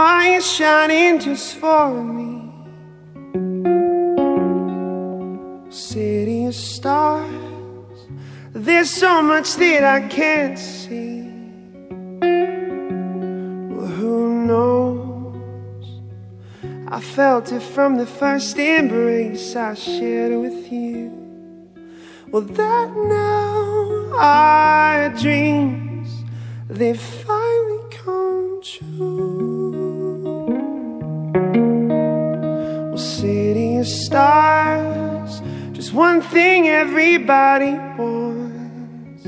Are you shining just for me? City of stars, there's so much that I can't see. Well, who knows? I felt it from the first embrace I shared with you. Well, that now our dreams, they finally come true. Well, city of stars, just one thing everybody wants.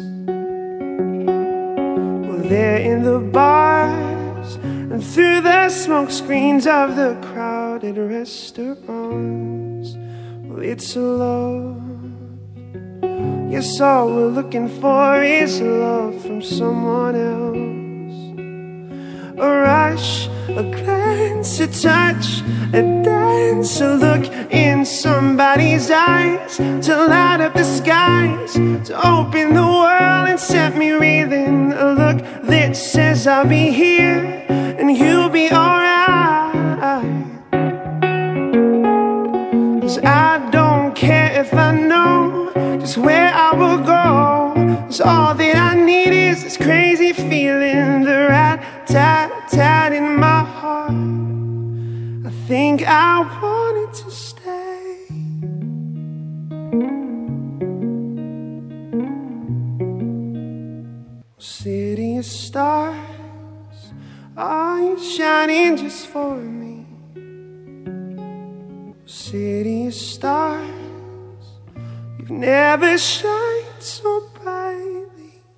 Well, they're in the bars and through the smoke screens of the crowded restaurants. Well, it's a love. Yes, all we're looking for is love from someone else. A rush, a glance, a touch, a dance, a look in somebody's eyes, to light up the skies, to open the world and set me reeling. A look that says I'll be here and you'll be alright. 'Cause I don't care if I know just where I will go. 'Cause all that I need is this crazy feeling, the rat-tat-tat in my heart. I think I want it to stay. City of stars, are you shining just for me? City of stars, you've never shined so